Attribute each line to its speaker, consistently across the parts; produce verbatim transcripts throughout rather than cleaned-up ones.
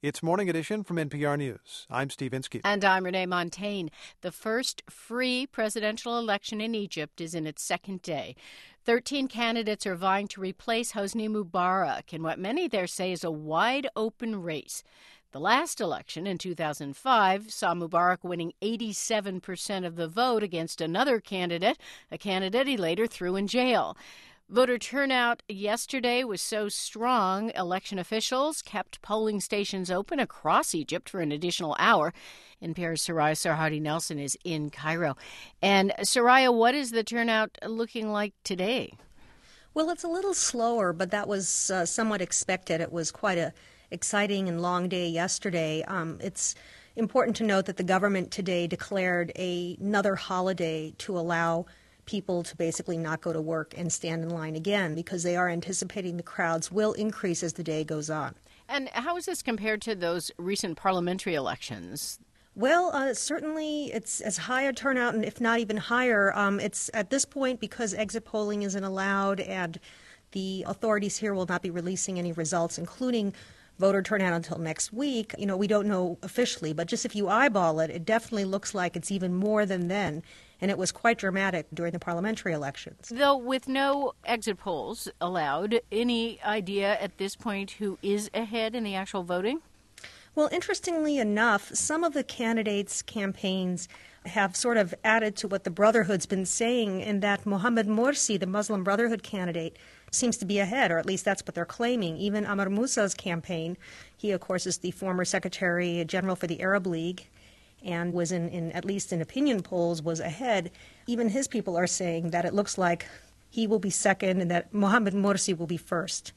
Speaker 1: It's Morning Edition from N P R News. I'm Steve Inskeep.
Speaker 2: And I'm Renee Montagne. The first free presidential election in Egypt is in its second day. Thirteen candidates are vying to replace Hosni Mubarak in what many there say is a wide-open race. The last election in two thousand five saw Mubarak winning eighty-seven percent of the vote against another candidate, a candidate he later threw in jail. Voter turnout yesterday was so strong, election officials kept polling stations open across Egypt for an additional hour. N P R's Soraya Sarhadi Nelson is in Cairo. And Soraya, what is the turnout looking like today?
Speaker 3: Well, it's a little slower, but that was uh, somewhat expected. It was quite a exciting and long day yesterday. Um, it's important to note that the government today declared a, another holiday to allow people to basically not go to work and stand in line again because they are anticipating the crowds will increase as the day goes on.
Speaker 2: And how is this compared to those recent parliamentary elections?
Speaker 3: Well, uh, certainly it's as high a turnout, and if not even higher. Um, it's at this point because exit polling isn't allowed and the authorities here will not be releasing any results, including voter turnout, until next week. You know, we don't know officially, but just if you eyeball it, it definitely looks like it's even more than then. And it was quite dramatic during the parliamentary elections.
Speaker 2: Though with no exit polls allowed, any idea at this point who is ahead in the actual voting?
Speaker 3: Well, interestingly enough, some of the candidates' campaigns have sort of added to what the Brotherhood's been saying, in that Mohamed Morsi, the Muslim Brotherhood candidate, seems to be ahead, or at least that's what they're claiming. Even Amr Musa's campaign, he, of course, is the former Secretary General for the Arab League, and was in, in, at least in opinion polls, was ahead. Even his people are saying that it looks like he will be second and that Mohamed Morsi will be first.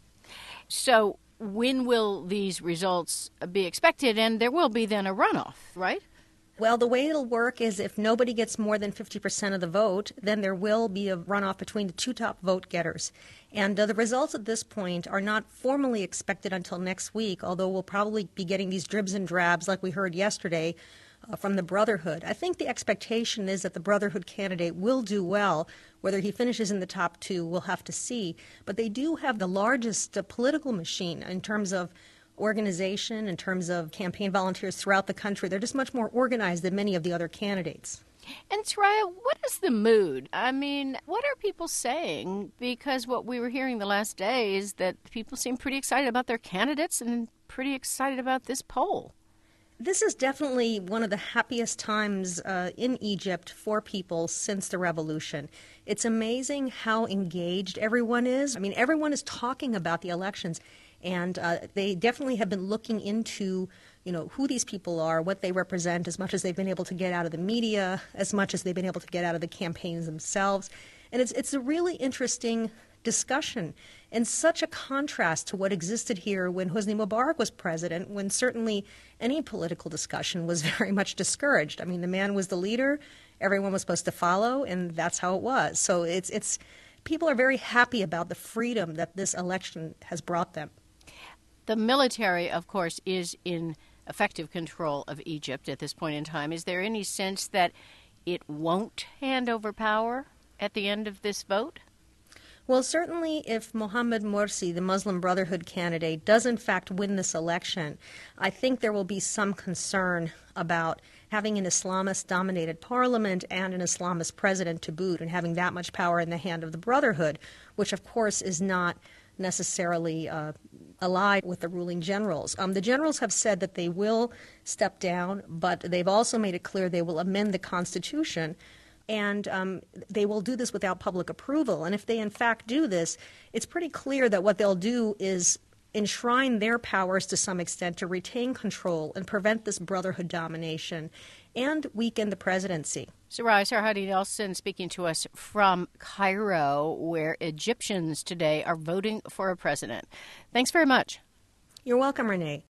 Speaker 2: So when will these results be expected? And there will be then a runoff, right?
Speaker 3: Well, the way it'll work is if nobody gets more than fifty percent of the vote, then there will be a runoff between the two top vote getters. And uh, the results at this point are not formally expected until next week, although we'll probably be getting these dribs and drabs like we heard yesterday uh, from the Brotherhood. I think the expectation is that the Brotherhood candidate will do well. Whether he finishes in the top two, we'll have to see. But they do have the largest uh, political machine in terms of organization, in terms of campaign volunteers throughout the country. They're just much more organized than many of the other candidates.
Speaker 2: And Soraya, what is the mood? I mean, what are people saying? Because what we were hearing the last day is that people seem pretty excited about their candidates and pretty excited about this poll.
Speaker 3: This is definitely one of the happiest times uh, in Egypt for people since the revolution. It's amazing how engaged everyone is. I mean, everyone is talking about the elections. And uh, they definitely have been looking into, you know, who these people are, what they represent, as much as they've been able to get out of the media, as much as they've been able to get out of the campaigns themselves. And it's it's a really interesting discussion and such a contrast to what existed here when Hosni Mubarak was president, when certainly any political discussion was very much discouraged. I mean, the man was the leader, everyone was supposed to follow, and that's how it was. So it's it's people are very happy about the freedom that this election has brought them.
Speaker 2: The military, of course, is in effective control of Egypt at this point in time. Is there any sense that it won't hand over power at the end of this vote?
Speaker 3: Well, certainly if Mohamed Morsi, the Muslim Brotherhood candidate, does in fact win this election, I think there will be some concern about having an Islamist-dominated parliament and an Islamist president to boot, and having that much power in the hand of the Brotherhood, which of course is not necessarily uh, allied with the ruling generals. Um, the generals have said that they will step down, but they've also made it clear they will amend the Constitution, and um, they will do this without public approval. And if they in fact do this, it's pretty clear that what they'll do is enshrine their powers to some extent to retain control and prevent this Brotherhood domination and weaken the presidency.
Speaker 2: Soraya Sarhadi Nelson speaking to us from Cairo, where Egyptians today are voting for a president. Thanks very much.
Speaker 3: You're welcome, Renee.